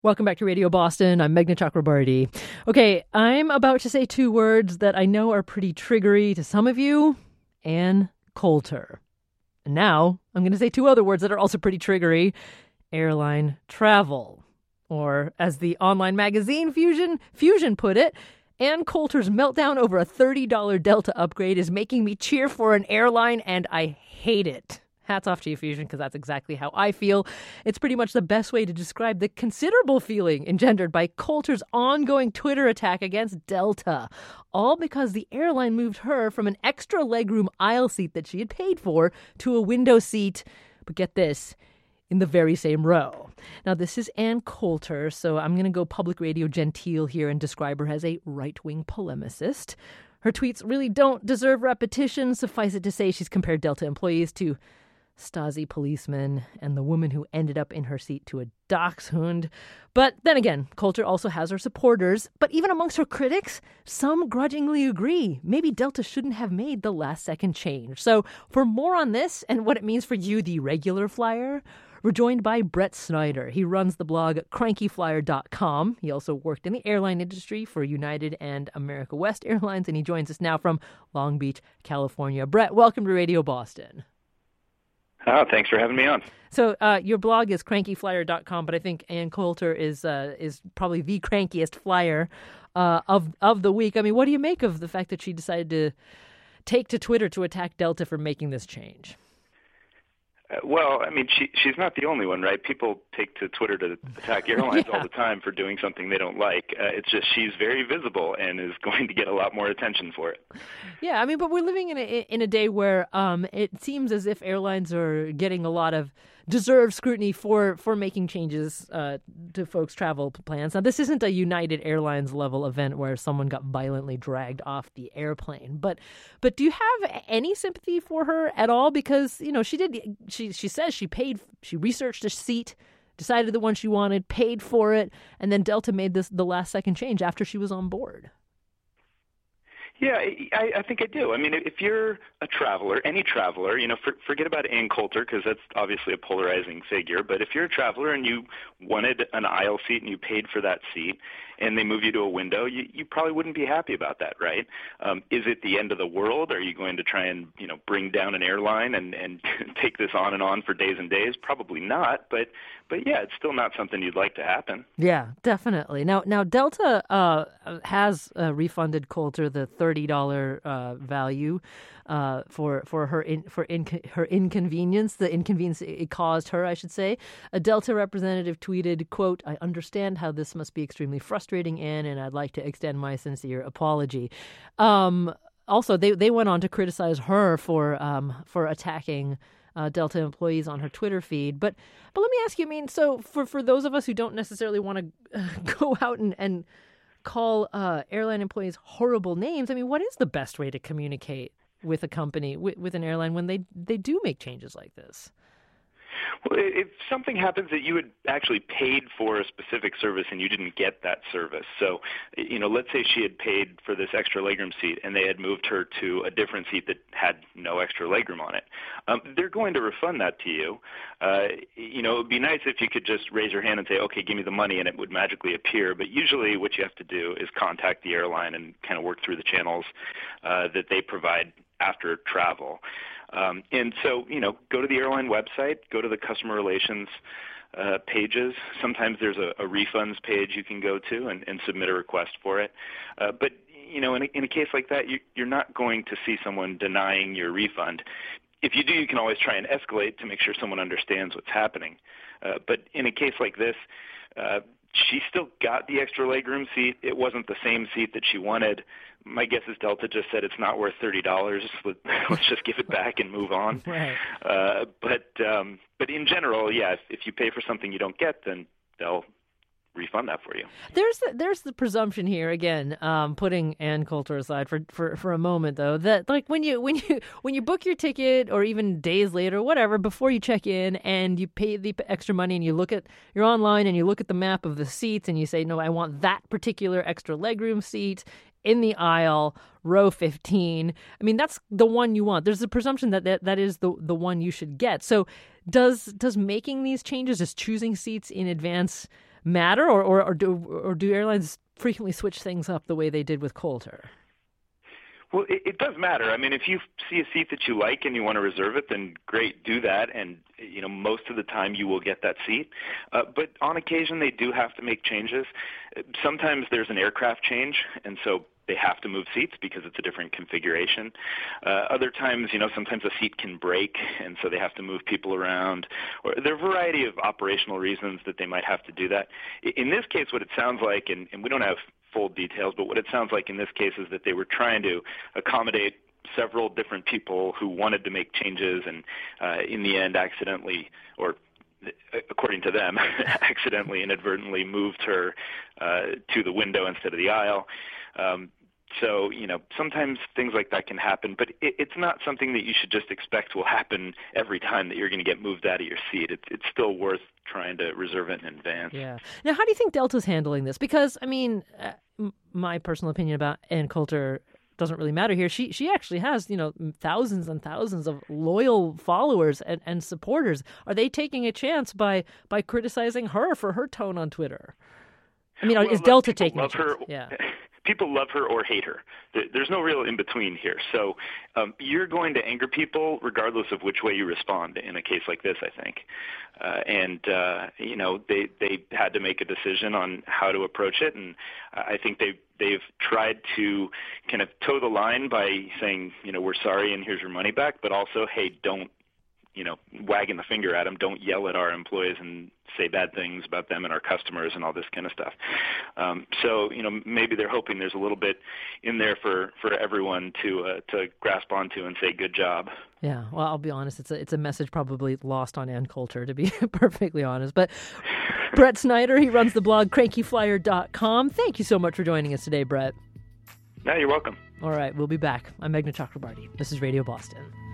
Welcome back to Radio Boston. I'm Meghna Chakrabarty. Okay, I'm about to say two words that I know are pretty triggery to some of you. Ann Coulter. And now I'm going to say two other words that are also pretty triggery. Airline travel. Or as the online magazine Fusion put it, Ann Coulter's meltdown over a $30 Delta upgrade is making me cheer for an airline, and I hate it. Hats off to you, Fusion, because that's exactly how I feel. It's pretty much the best way to describe the considerable feeling engendered by Coulter's ongoing Twitter attack against Delta, all because the airline moved her from an extra legroom aisle seat that she had paid for to a window seat, but get this, in the very same row. Now, this is Ann Coulter, so I'm going to go public radio genteel here and describe her as a right-wing polemicist. Her tweets really don't deserve repetition. Suffice it to say she's compared Delta employees to Stasi policemen and the woman who ended up in her seat to a dachshund. But then again, Coulter also has her supporters. But even amongst her critics, some grudgingly agree. Maybe Delta shouldn't have made the last-second change. So for more on this and what it means for you, the regular flyer, we're joined by Brett Snyder. He runs the blog crankyflyer.com. He also worked in the airline industry for United and America West Airlines, and he joins us now from Long Beach, California. Brett, welcome to Radio Boston. Oh, thanks for having me on. So your blog is crankyflyer.com, but I think Ann Coulter is probably the crankiest flyer of the week. I mean, what do you make of the fact that she decided to take to Twitter to attack Delta for making this change? Well, I mean, she's not the only one, right? People take to Twitter to attack airlines all the time for doing something they don't like. It's just she's very visible and is going to get a lot more attention for it. Yeah, I mean, but we're living in a day where it seems as if airlines are getting a lot of deserved scrutiny for making changes to folks' travel plans. Now, this isn't a United Airlines level event where someone got violently dragged off the airplane, but do you have any sympathy for her at all? Because she says she researched a seat, decided the one she wanted, paid for it, and then Delta made the last second change after she was on board. Yeah, I think I do. I mean, if you're a traveler, any traveler, forget about Ann Coulter because that's obviously a polarizing figure. But if you're a traveler and you wanted an aisle seat and you paid for that seat and they move you to a window, you probably wouldn't be happy about that, right? Is it the end of the world? Are you going to try and, bring down an airline and take this on and on for days and days? Probably not. But yeah, it's still not something you'd like to happen. Yeah, definitely. Now Delta has refunded Coulter the $30 value for her inconvenience, the inconvenience it caused her, I should say. A Delta representative tweeted, quote, "I understand how this must be extremely frustrating, Ann, and I'd like to extend my sincere apology." Also, they went on to criticize her for attacking Delta employees on her Twitter feed. But let me ask you, I mean, so for those of us who don't necessarily want to go out and call airline employees horrible names, I mean, what is the best way to communicate with a company, with an airline when they do make changes like this? Well, if something happens that you had actually paid for a specific service and you didn't get that service, so, let's say she had paid for this extra legroom seat and they had moved her to a different seat that had no extra legroom on it, they're going to refund that to you. It would be nice if you could just raise your hand and say, okay, give me the money, and it would magically appear. But usually what you have to do is contact the airline and kind of work through the channels that they provide after travel. And so, go to the airline website, go to the customer relations pages. Sometimes there's a refunds page you can go to and submit a request for it. But, in a case like that, you're not going to see someone denying your refund. If you do, you can always try and escalate to make sure someone understands what's happening. But in a case like this, she still got the extra legroom seat. It wasn't the same seat that she wanted. My guess is Delta just said it's not worth $30. Let's just give it back and move on. Right. But in general, yeah, if you pay for something you don't get, then they'll refund that for you. There's the presumption here again, putting Ann Coulter aside for a moment though, that like when you book your ticket or even days later, whatever, before you check in and you pay the extra money and you're online and you look at the map of the seats and you say, no, I want that particular extra legroom seat in the aisle, row 15. I mean, that's the one you want. There's a presumption that is the one you should get. So does making these changes, just choosing seats in advance, matter, or do airlines frequently switch things up the way they did with Coulter? Well, it does matter. I mean, if you see a seat that you like and you want to reserve it, then great, do that. And, most of the time you will get that seat. But on occasion, they do have to make changes. Sometimes there's an aircraft change, and so they have to move seats because it's a different configuration. Other times, sometimes a seat can break, and so they have to move people around. Or there are a variety of operational reasons that they might have to do that. In this case, what it sounds like, and we don't have full details, but what it sounds like in this case is that they were trying to accommodate several different people who wanted to make changes, and in the end accidentally, or according to them, accidentally, inadvertently moved her to the window instead of the aisle. So, sometimes things like that can happen, but it's not something that you should just expect will happen every time that you're going to get moved out of your seat. It's still worth trying to reserve it in advance. Yeah. Now, how do you think Delta's handling this? Because, my personal opinion about Ann Coulter doesn't really matter here. She actually has, thousands and thousands of loyal followers and supporters. Are they taking a chance by criticizing her for her tone on Twitter? Is Delta taking a chance? Yeah. People love her or hate her. There's no real in-between here. So you're going to anger people regardless of which way you respond in a case like this, I think. They had to make a decision on how to approach it, and I think they've tried to kind of toe the line by saying, we're sorry and here's your money back, but also, hey, don't, wagging the finger at them, don't yell at our employees and say bad things about them and our customers and all this kind of stuff. So maybe they're hoping there's a little bit in there for everyone to grasp onto and say good job. Yeah, well, I'll be honest, it's a message probably lost on Ann Coulter, to be perfectly honest. But Brett Snyder, he runs the blog crankyflyer.com. Thank you so much for joining us today, Brett. No, you're welcome. All right, we'll be back. I'm Meghna Chakrabarty. This is Radio Boston.